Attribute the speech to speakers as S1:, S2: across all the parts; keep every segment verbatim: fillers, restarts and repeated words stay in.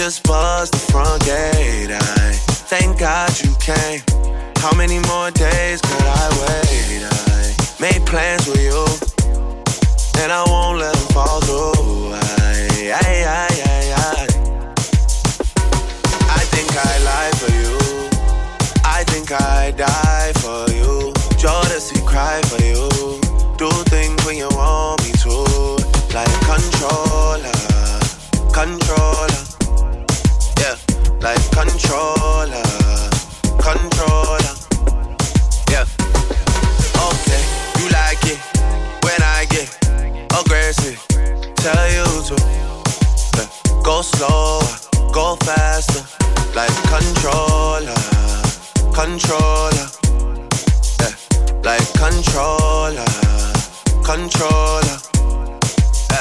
S1: just buzzed the front gate. I thank God you came. How many more days could I wait? I made plans with you, and I won't let them fall through. I, I, I, I, I. I think I lie for you. I think I die for you. Jodeci cry for you. Do things when you want me to. Like controller, controller. Yeah, like controller, controller. Yeah. Okay, you like it when I get aggressive. Tell you to yeah. Go slower, go faster. Like controller, controller. Yeah, like controller, controller. Yeah.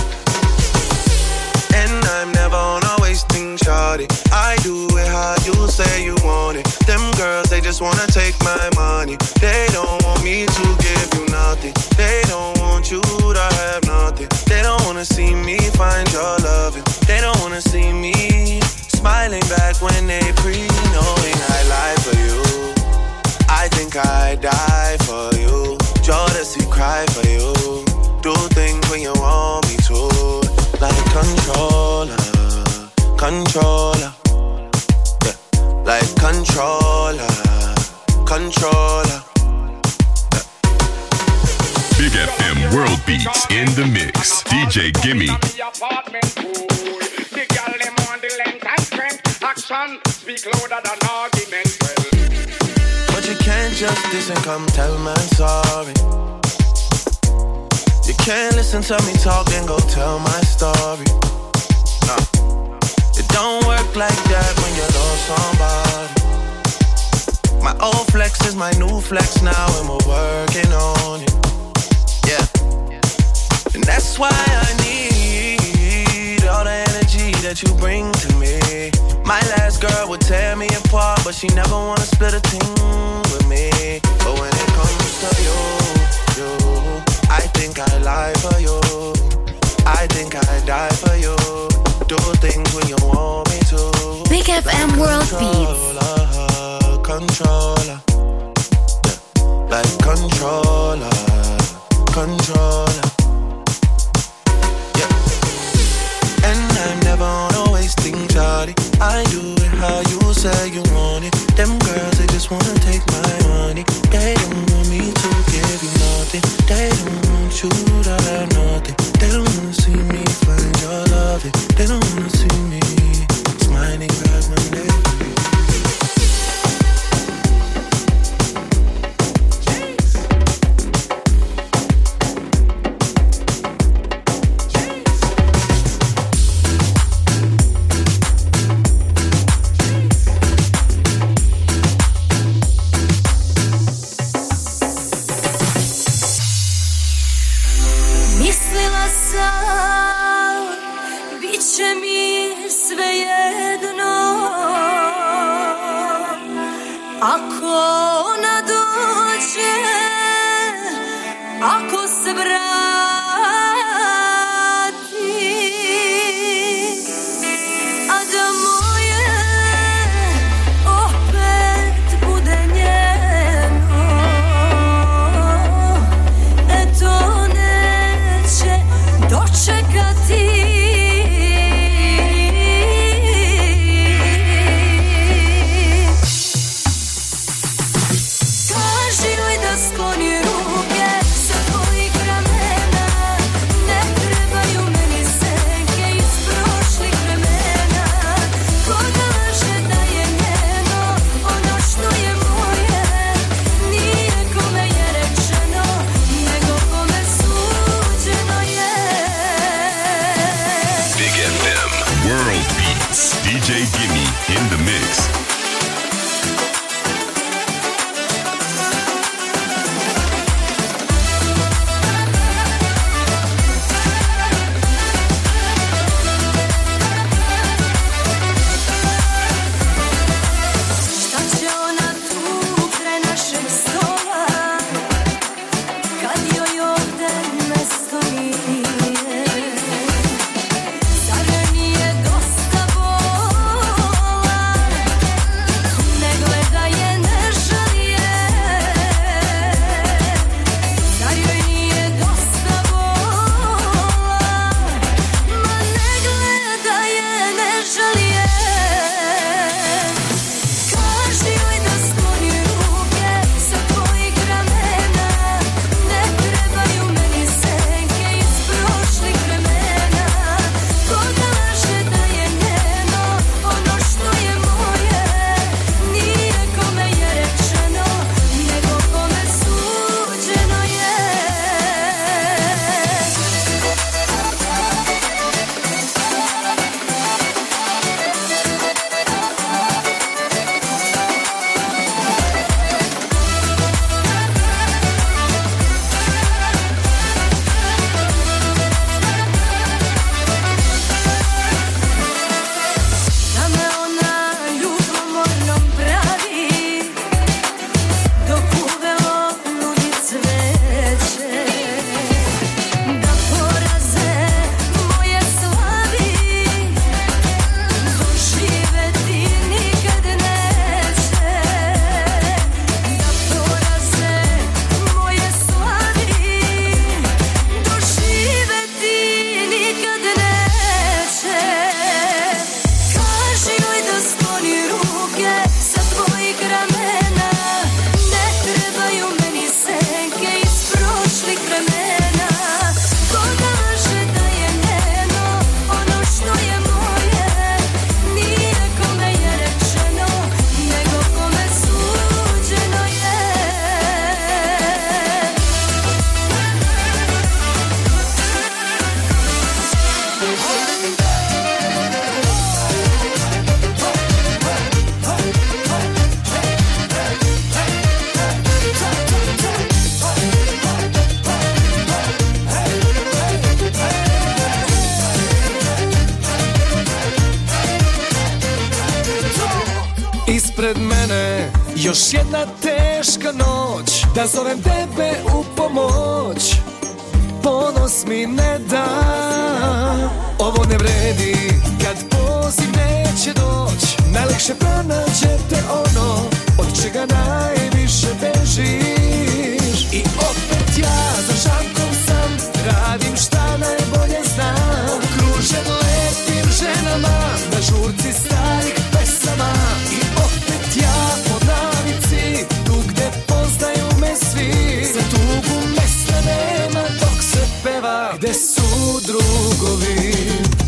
S1: And I'm never on a wasting shawty. I do it how you say you want it. Them girls, they just wanna take my money. They don't want me to give you nothing. They don't want you to have nothing. They don't wanna see me find your loving. They don't wanna see me smiling back when they pre-knowing I lie for you. I think I die for you. Jodeci cry for you. Do things when you want me to. Like controller, controller. Yeah. Like controller, controller. Yeah.
S2: Big F M World Beats in the mix. D J Gimme.
S3: Action speak louder than argument.
S1: But you can't just listen, come tell me sorry. You can't listen to me talk and go tell my story. Nah, it don't work like that when you love somebody. My old flex is my new flex now, and we're working on it. Yeah, and that's why I need all the energy that you bring to me. My last girl would tear me apart, but she never wanna split a thing with me. But when it comes to you, you, I think I lie for you. I think I die for you. Do things when you want me to.
S4: Big F M World Beats.
S1: Controller, yeah. Like controller, controller. Yeah. And I'm never on a wasting shawty. I do it how you say you want it. Them girls, they just wanna take my money. They don't want me to give you nothing. They don't want you to have nothing. They don't wanna see me find your loving. They don't wanna see me smiling back when they
S5: Još jedna teška noć, da zovem tebe u pomoć. Ponos mi ne da, ovo ne vredi, kad poziv neće doć. Najlakše pronađete ono od čega najviše bežiš. I opet ja za šankom sam, radim šta najbolje znam. Okružen lepim ženama, na žurci starih pesama. I opet ja po navici, tu gde poznaju me svi. Za tugu mesta nema dok se peva, gde su drugovi.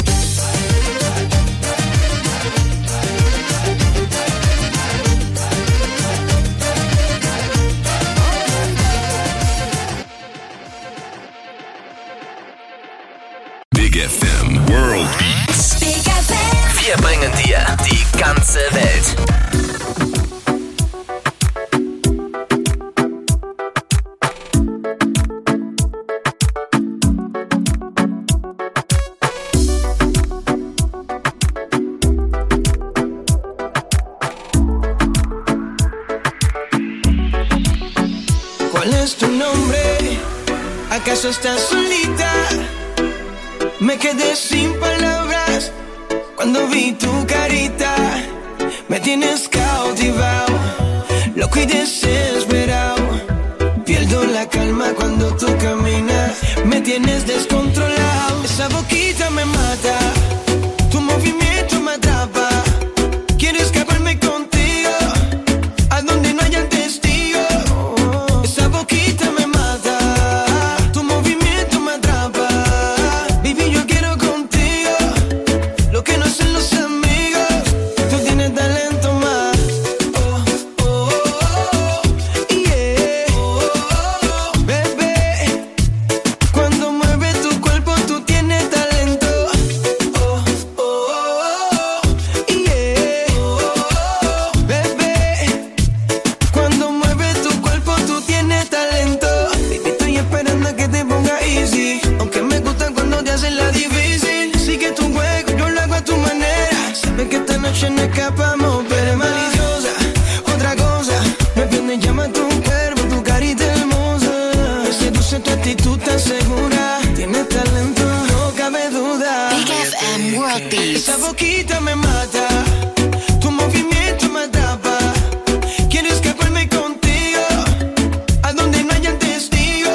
S2: Big F M World Beats.
S4: Big F M.
S6: Wir bringen dir die ganze Welt.
S7: ¿Cuál es tu nombre? ¿Acaso estás solita? Me quedé sin palabras cuando vi tu carita. Me tienes cautivado, loco y desesperado. Pierdo la calma cuando tú caminas. Me tienes descontrolado. Esa boquita me mata, tu movimiento me atrapa. Quiero escaparme contigo, a donde no haya testigo. Esa boquita me mata, tu movimiento me atrapa. Baby, yo quiero contigo lo que no hacen los amigos. Tú tienes talento más. Oh, oh, oh, yeah. Oh, oh, bebé, cuando mueves tu cuerpo tú tienes talento. Oh, oh, oh, yeah. Oh, bebé, cuando mueves tu cuerpo tú tienes talento. Baby, estoy esperando a que te ponga easy, aunque me gusta cuando te hacen la difícil. Sigue tu juego, yo lo hago a tu manera. Sabes que esta noche no escapamos, pero es maliciosa. Otra cosa, me prende y llama tu cuerpo, tu carita hermosa. Me seduce tu actitud tan segura. Tienes talento, no cabe duda.
S4: Big F M World Beats.
S7: Esa boquita me mata, tu movimiento me atrapa. Quiero escaparme contigo, a donde no haya testigo.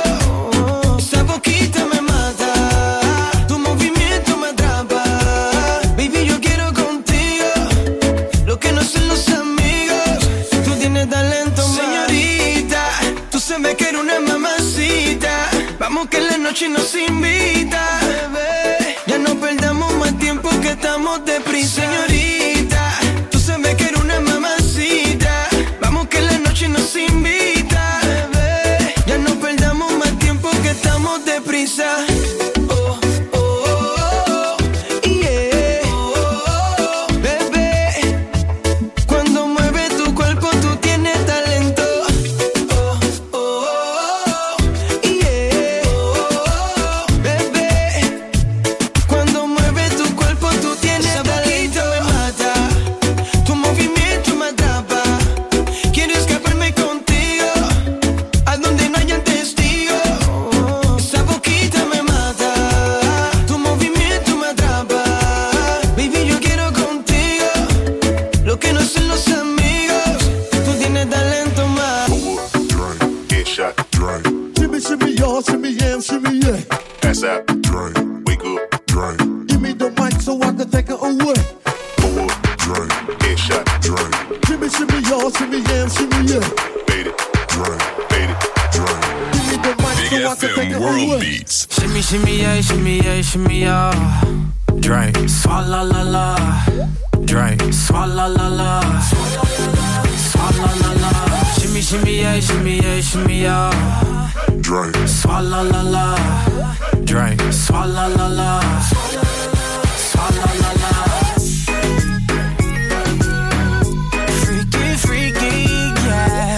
S7: Esa boquita me mata, tu movimiento me atrapa. Baby, yo quiero contigo lo que no hacen los amigos. Tú tienes talento, señorita. Tú sabes que eres una mamacita. Vamos que la noche nos invita, bebé. Ya no perdamos más tiempo que estamos deprisa. Señorita, tú sabes que eres una mamacita. Vamos que la noche nos invita, bebé. Ya no perdamos más tiempo que estamos deprisa. Oh, oh, oh, yeah. Oh, bebé, cuando mueves tu cuerpo tú tienes talento. Oh, oh, yeah. Oh, bebé, cuando mueves tu cuerpo tú tienes talento. Me mata, tu movimiento me atrapa. Quiero escaparme contigo, a donde no haya testigo. Esa boquita me mata, tu movimiento me atrapa. Baby, yo quiero contigo lo que no hacen los amigos. Tú tienes talento más.
S8: Drink, headshot, drink.
S9: Shimmy, shimmy, y'all, shimmy, yeah, shimmy, yeah.
S8: Pass out, drink. Wake up, drink.
S9: Give me the mic so I can take it away.
S8: Pull up, drink. Headshot, drink.
S9: Shimmy, shimmy, y'all, shimmy, yeah, shimmy, yeah.
S8: Fade it, drink. Fade it, drink.
S9: Give me the mic
S2: Big
S9: so I can
S2: F
S9: take
S2: M
S9: it
S2: World
S9: away.
S2: Beats.
S10: Shimmy, shimmy, yeah, shimmy, yeah, shimmy, yeah. Drink, swalla la la. Drink, swalla la la. Swalla la la. Shimmy, shimmy, yeah, shimmy, yeah, shimmy, yeah.
S8: Drink.
S10: Swalla la la. Drink, swalla la la. Swalla la la. Freaky, freaky, yeah.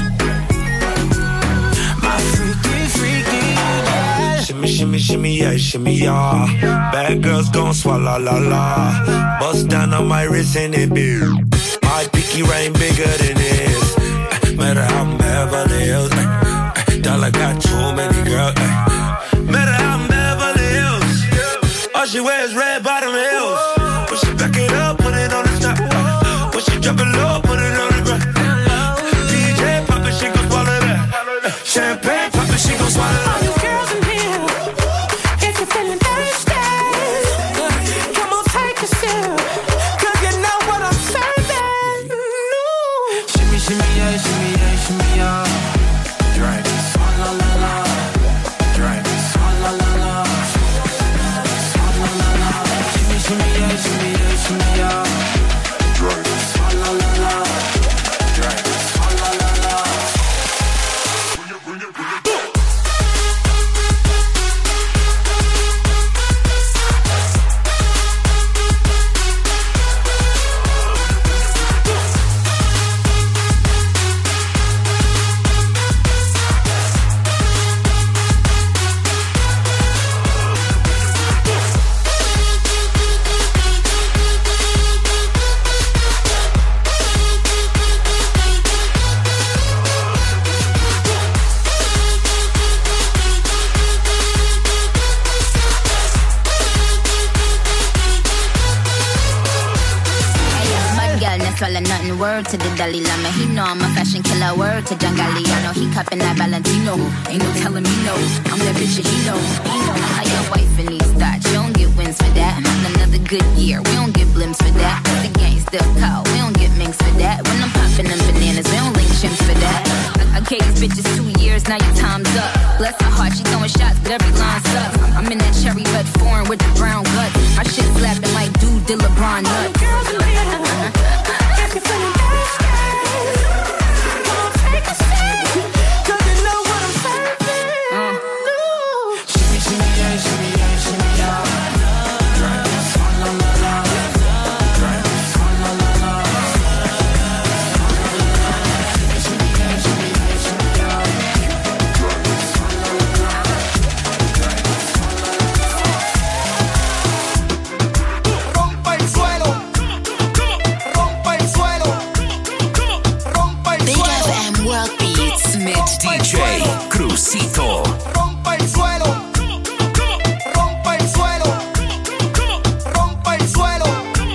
S10: My freaky, freaky, yeah.
S11: Shimmy, shimmy, shimmy, yeah, shimmy, yeah. Bad girls gon' swallow la la. Bust down on my wrist and it big. My pinky ring bigger than this. Met her out in Beverly Hills. Ay, ay, Dollar got too many girls. Ay. Met her out in Beverly Hills. All she wears red bottom heels. When she back it up, put it on the top. Ay. When she drop it low, put it on the ground. D J pop it, she gon' swallow that. Ay. Champagne pop it, she gon' swallow that.
S12: All you girls in here, if you're feeling thirsty, come on, take a sip. Cause you know what I'm serving. No.
S10: Shimmy, shimmy, yeah, shimmy, yeah, shimmy, yeah. Drink. Swalla la la. Drink. Swalla la la. Swalla la la. Shimmy, shimmy, yeah, shimmy, yeah, shimmy, yeah.
S8: Drink.
S10: Swalla la la. Drink. Swalla la la.
S13: Swallow nothing, word to the Dalai Lama. He know I'm a fashion killer, word to John Galliano. He cupping that Valentino, ain't no telling me no. I'm that bitch that he know, he know. I got wife in these thoughts, you don't get wins for that. I'm having another good year, we don't get blimps for that. The gang still cold, we don't get minks for that. When I'm popping them bananas, we don't link chimps for that. I, I gave these bitches two years, now your time's up. Bless her heart, she throwing shots, but every line sucks. I'm in that cherry red foreign with the brown guts. My shit slapping like dude did LeBron nuts.
S12: If you're feeling thirsty, come on, take a sip. Cause you know what I'm serving. Uh. No.
S10: Shimmy, shimmy, yeah, shimmy, yeah, shimmy, yeah. Drink. Swalla la la. Drink. Swalla la la. Shimmy, yeah, shimmy, yeah, shimmy, yeah. Drink. Swalla la la. Drink. Swalla la la.
S7: Rompa el suelo. Rompa el suelo. Rompa el
S4: Big
S7: suelo.
S4: F M World Beats mit
S7: Rompa el
S6: D J
S7: suelo.
S6: Crucito.
S7: Rompa el suelo. Rompa el suelo. Rompa el suelo.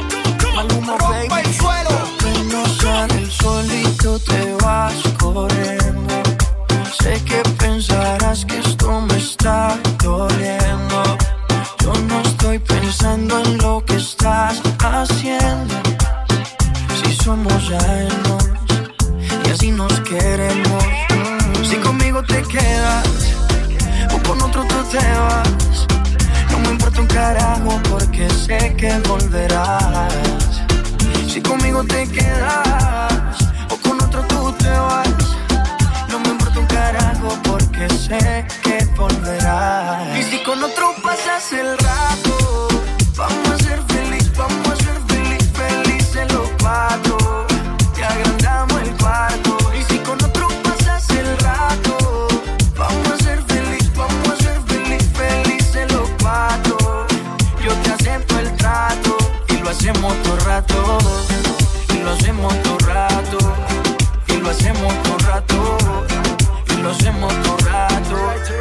S7: Rompa el suelo.
S14: Que no sale el solito te vas corriendo. Sé que pensarás que esto me está doliendo. Yo no estoy pensando en lo que estás haciendo. Si somos ajenos y así nos queremos. Si conmigo te quedas o con otro tú te vas, no me importa un carajo porque sé que volverás. Si conmigo te quedas o con otro tú te vas, no me importa un carajo porque sé que volverás. Y si con otro pasas el rato, vamos a ser feliz, vamos a ser feliz, felices los cuatro. Te agrandamos el cuarto. Y si con otro pasas el rato, vamos a ser feliz, vamos a ser feliz, felices los cuatro. Yo te acepto el trato y lo hacemos todo rato. Y lo hacemos todo rato. Y lo hacemos todo rato. Y lo hacemos todo rato.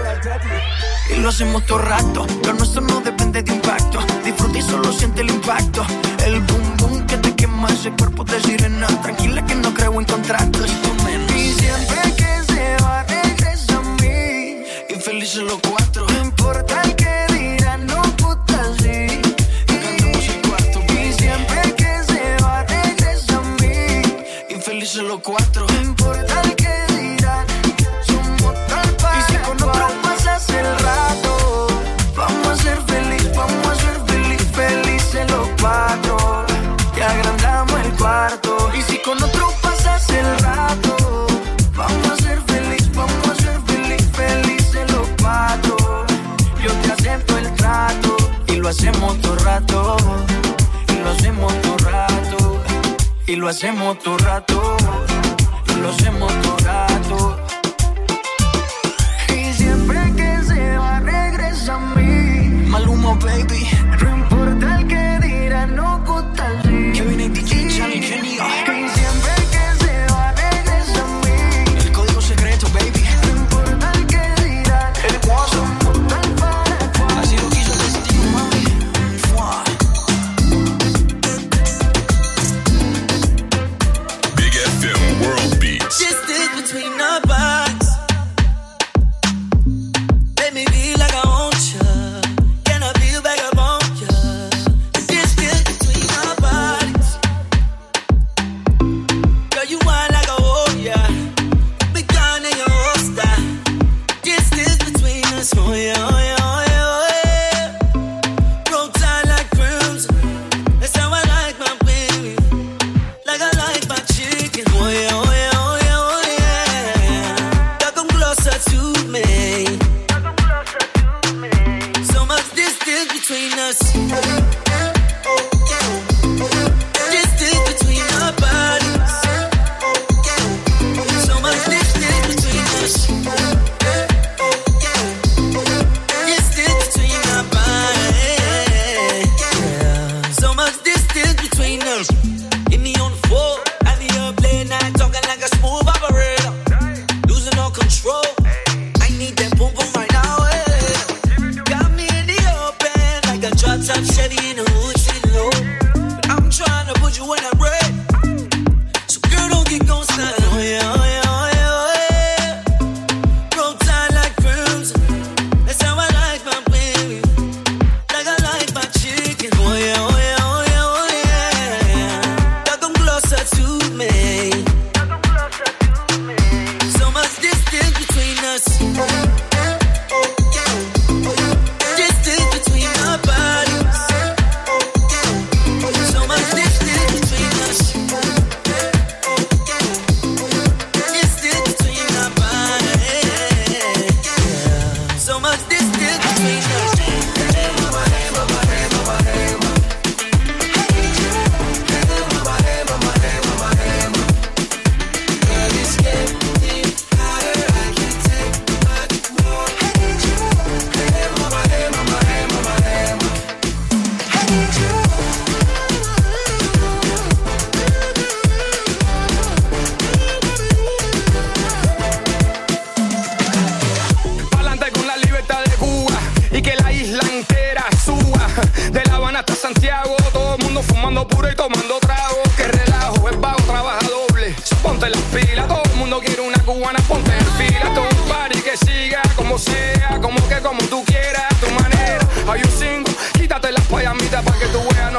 S14: Y lo hacemos todo rato. Lo nuestro no depende de impacto. Disfruta y solo siente el impacto. El boom boom que te quema ese cuerpo de sirena. Tranquila que no creo en contratos. Y siempre que se va regresa a mí. Y felices los cuatro. No importa el que dirán, no puta sí. Y cantamos el cuarto. Y siempre que se va regresa a mí. Y felices los cuatro. No importa el que dirán, somos tal para. Y si con otro pasas el rato, vamos a ser feliz, vamos a ser feliz, felices los cuatro. Te agrandamos el cuarto. Y si con otro pasas el rato, vamos a ser feliz, vamos a ser feliz, felices los cuatro. Yo te acepto el trato y lo hacemos todo rato. Y lo hacemos todo rato. Y lo hacemos todo rato. Y lo hacemos todo rato. Y siempre que se va regresa a mí. Maluma, baby. No importa el que dirá, no gusta el sí. Que viene D J Charlie Genio. Y siempre que se va regresa a mí.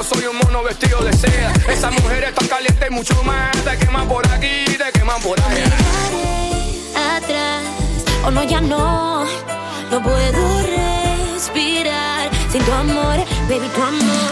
S15: soy un mono vestido de seda. Esa mujer está caliente y mucho más. Te queman por aquí, te queman por allá.
S16: Atrás, oh no, ya no, no puedo respirar sin tu amor, baby, tu amor.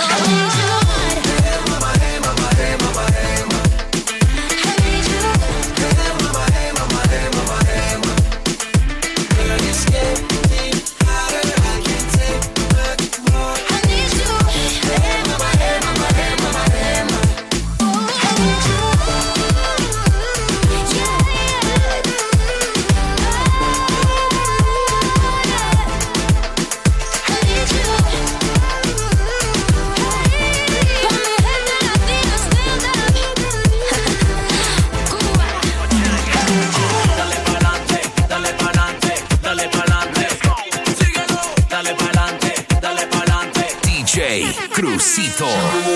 S6: Crucito.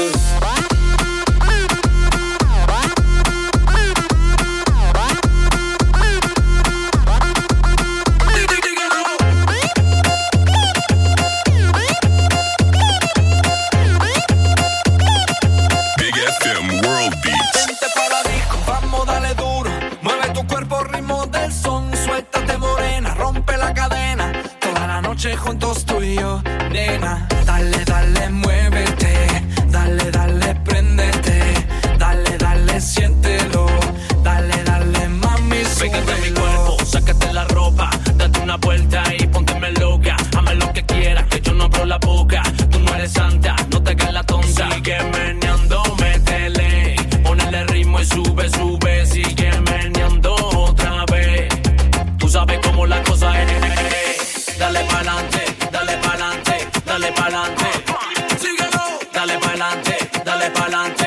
S2: Big F M World Beats.
S14: Vente para la disco, vamos, dale duro. Mueve tu cuerpo, ritmo del son. Suéltate morena, rompe la cadena. Toda la noche juntos tú y yo, nena. Dale, dale, muévete. Dale, dale, préndete. Dale, dale, siéntelo. Dale, dale, mami, súbelo.
S17: Pégate a mi cuerpo, sácate la ropa. Date una vuelta y pónteme loca. Hazme lo que quieras, que yo no abro la boca. Tú no eres santa, no te hagas la tonta. Sigue meneando, métele. Ponele ritmo y sube, sube. Sigue meneando otra vez. Tú sabes cómo la cosa es. Dale pa'lante, dale pa'lante, dale pa'lante. Síguelo. Dale pa'lante, dale pa'lante.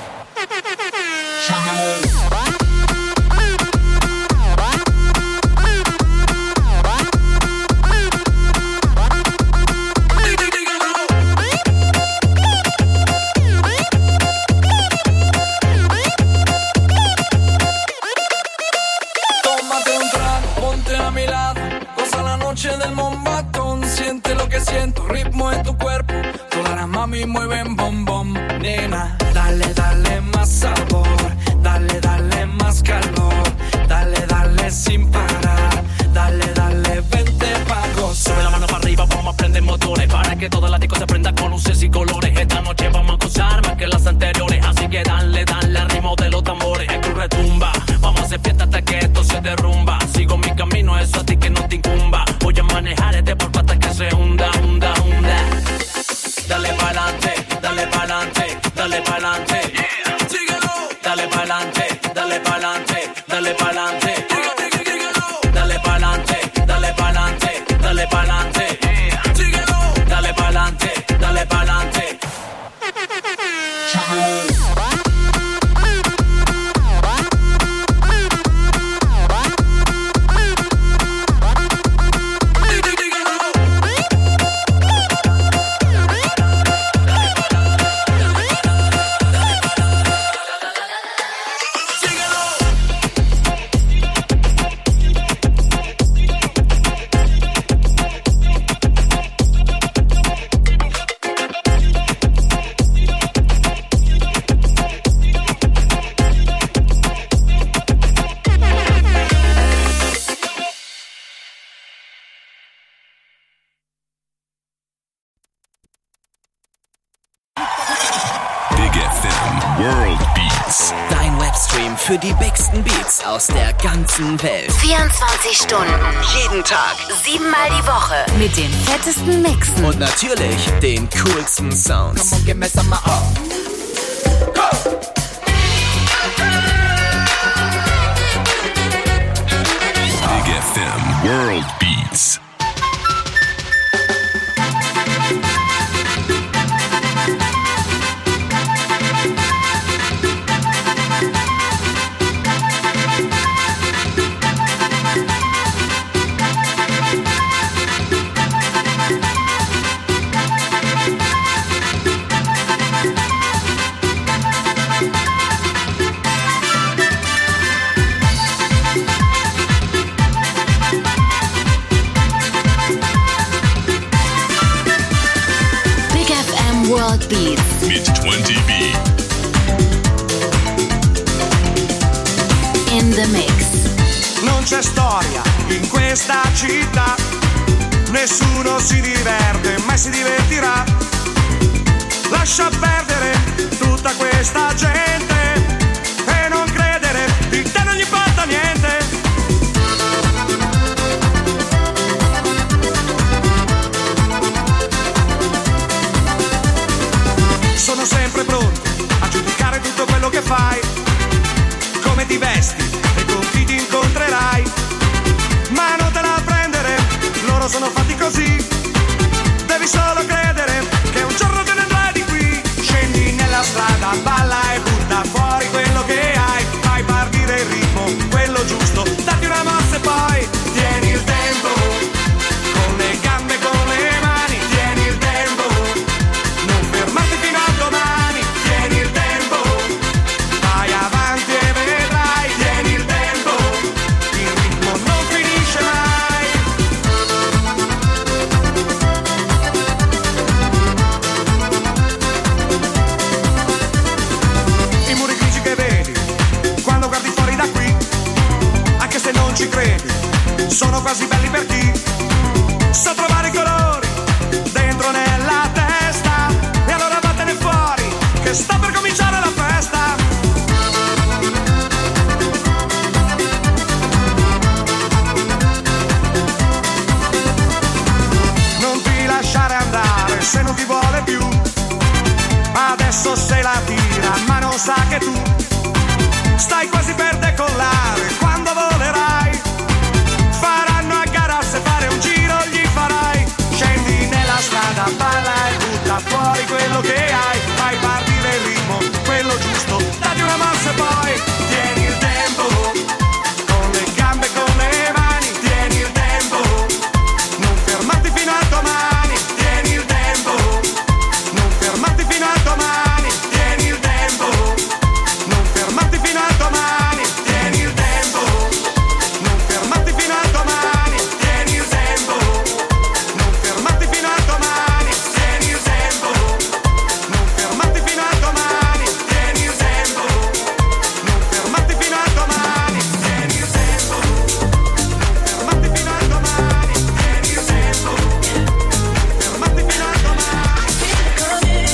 S14: Tómate un trago, ponte a mi lado. Goza la noche del mombatón. Siente lo que siento, ritmo en tu cuerpo. Todas las mami mueven bom bom. Nena, dale, dale más sabor. Dale, dale más calor. Dale, dale sin parar. Dale, dale, vente pa' gozar.
S17: Sube la mano para arriba, vamos a prender motores. Para que toda la disco se prenda con luces y colores. Esta noche vamos a gozar más que las anteriores. Así que dale, dale al ritmo de los tambores. Es que retumba, vamos a hacer fiesta hasta que esto se derrumba. Sigo mi camino, eso a ti que no te incumba. Voy a manejar este por hasta que se hunda, hunda, hunda. Dale pa'lante, dale pa'lante, dale pa'lante. Yeah. Síguelo. Dale pa'lante, dale pa'lante, dale pa'lante. Dale pa'lante, dale pa'lante, dale pa'lante. Yeah. Síguelo. Dale pa'lante, dale pa'lante.
S2: World Beats.
S6: Dein Webstream für die bigsten Beats aus der ganzen Welt.
S4: vierundzwanzig Stunden.
S6: Jeden Tag.
S4: Siebenmal die Woche. Mit den fettesten Mixen.
S6: Und natürlich den coolsten Sounds.
S14: Come on, give me some of oh.
S2: Big F M World Beats.
S4: World Beats
S2: mit twenty B.
S4: In the mix.
S18: Non c'è storia in questa città, nessuno si diverte, mai si divertirà. Lascia perdere tutta questa gente e non credere, di te non gli importa niente. Sono sempre pronto a giudicare tutto quello che fai, come ti vesti e con chi ti incontrerai. Ma non te la prendere, loro sono fatti così. Devi solo credere che un giorno te ne andrai di qui. Scendi nella strada, balla e butta fuori quello che hai. Fai partire il ritmo, quello giusto, datti una mossa e poi tieni il tempo. Con le gambe, con le mani, tieni il tempo. Non fermarti fino a domani, tieni il tempo. Vai avanti e vedrai, tieni il tempo. Il ritmo non finisce mai. I muri grigi che vedi quando guardi fuori da qui, anche se non ci credi, sono quasi belli per chi sa trovare i colori dentro nella testa. E allora vattene fuori, che sta per cominciare la festa. Non ti lasciare andare se non ti vuole più. Adesso se la tira ma non sa che tu stai quasi per decollare. Quando volerai faranno a gara, se fare un giro gli farai. Scendi nella strada, balla e butta fuori quello che hai. Fai partire il ritmo, quello giusto, datti una mossa e poi tieni il tempo. Con le gambe, con le mani, tieni il tempo. Non fermarti fino a domani, tieni il tempo. Non fermarti fino a domani, tieni il tempo. Non fermarti fino a domani, tieni il tempo. Non fermarti fino a domani, tieni il tempo. Non fermarti fino a domani, tieni il tempo. Non fermarti fino a domani, tieni il tempo. Non fermarti fino a domani, tieni il tempo. Non fermarti fino a domani, tieni il tempo. Non fermarti fino a domani.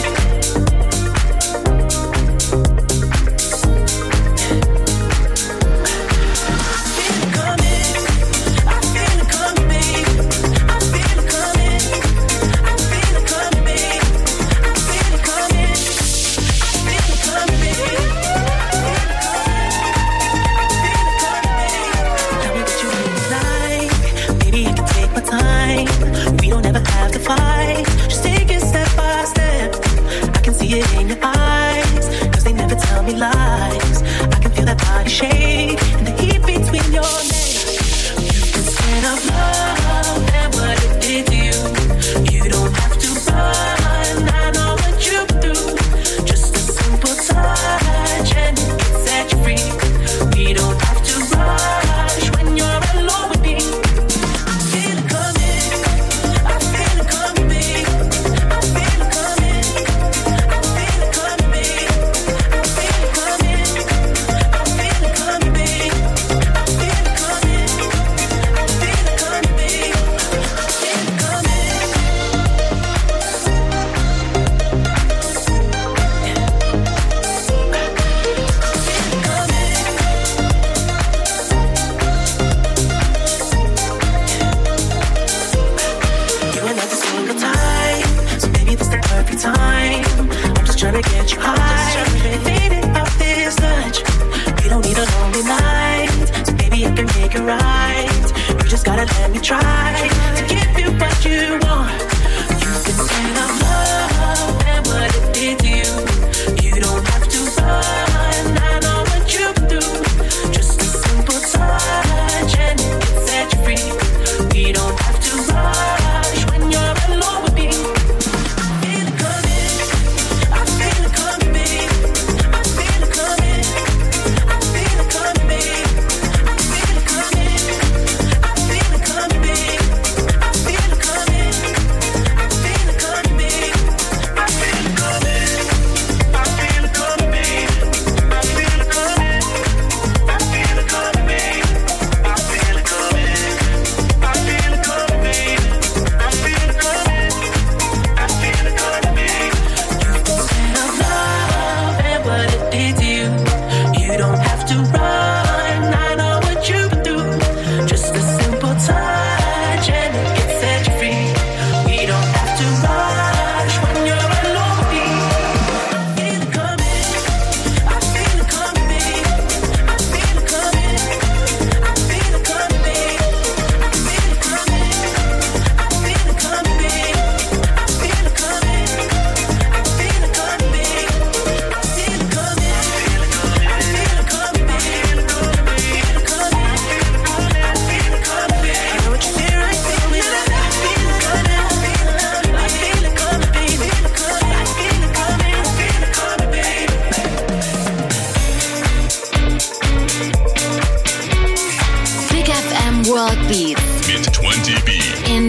S19: Maybe I can take my time. We don't ever have to fight. Just take it step by step. I can see it in your eyes, cause they never tell me lies. I can feel that body shake and the heat between your legs. You can stand up love and what it did to you. You don't have to run, I know what you do. Just a simple touch and it can set you free. We don't have to rush when you're alone with me. I feel it coming, I feel it coming, I feel it coming, I feel it coming, I feel it coming, I feel it coming, I feel it coming, I feel it coming, I feel it You and every single time, so maybe this the perfect time. I'm just trying to get you high, faded off this touch. We don't need a lonely night, so baby I can make it right. You just gotta let me try to give you what you want. You can stand up love and what it did to you. You don't have to run, I know what you do. Just a simple touch and it can set you free. We don't have to rush when you're alone with me. I feel it coming, I feel it coming, I feel it coming, I feel it coming, I feel it coming, I feel it coming, I feel it coming.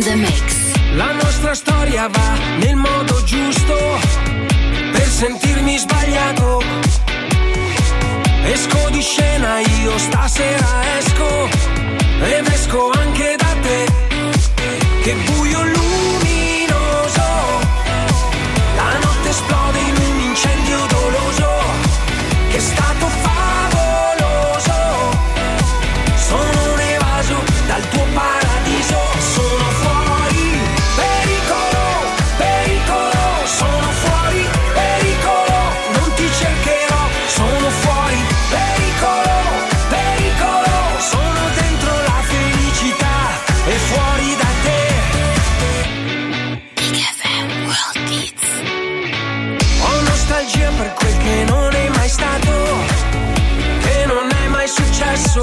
S4: the mix.
S5: La nostra storia va nel modo giusto per sentirmi sbagliato. Esco di scena, io stasera esco ed esco anche da te. Che buio luminoso, la notte esplode in un incendio doloso. Che stato favoloso, sono un evaso dal tuo paradiso. Sono fuori, pericolo, pericolo. Sono fuori, pericolo, non ti cercherò. Sono fuori, pericolo, pericolo. Sono dentro la felicità e fuori da te.
S4: Big F M World Beats.
S5: Ho nostalgia per quel che non è mai stato, che non è mai successo.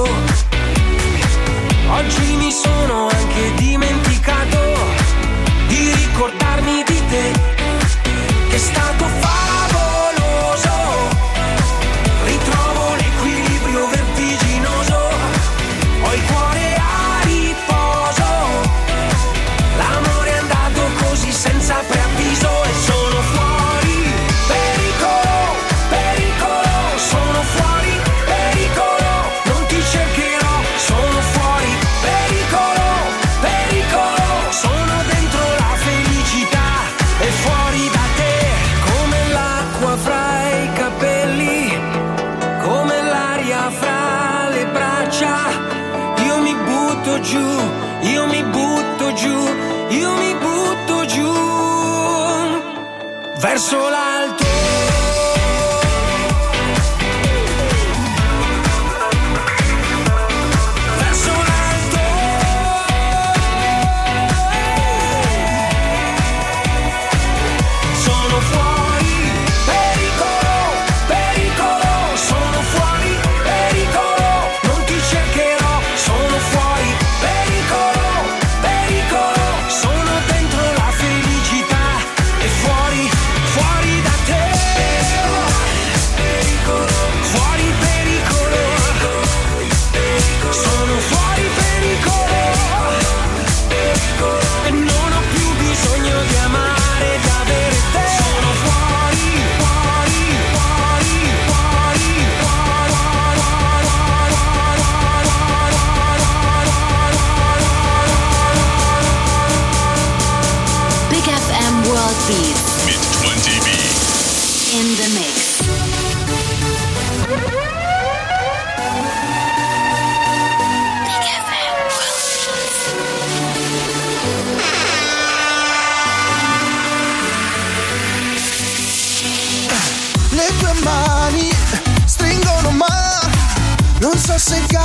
S5: Oggi mi sono anche dimenticato di ricordarmi di te, che è stato favoloso. Ritrovo l'equilibrio vertiginoso, ho il cuore a riposo. L'amore è andato così senza preavviso e sono fuori, pericolo, pericolo. Sono fuori, pericolo, non ti cercherò. Sono fuori, pericolo, pericolo. Sono dentro la felicità e fuori da te. Come l'acqua fra i capelli, come l'aria fra le braccia. Io mi butto giù, io mi butto giù, io mi butto giù verso l'alto. Verso l'alto. Sono fuori, pericolo, pericolo. Sono fuori, pericolo, non ti cercherò. Sono fuori, pericolo, pericolo. Sono dentro la felicità e fuori, fuori da te. Pericolo, fuori, pericolo. Sono fuori, pericolo. E non ho più bisogno di amare, di avere te. Sono fuori, fuori, fuori, fuori,
S4: Big F M World Beats
S2: mit twenty B.
S4: in the mix. Big F M
S20: Le tue mani stringono ma non so se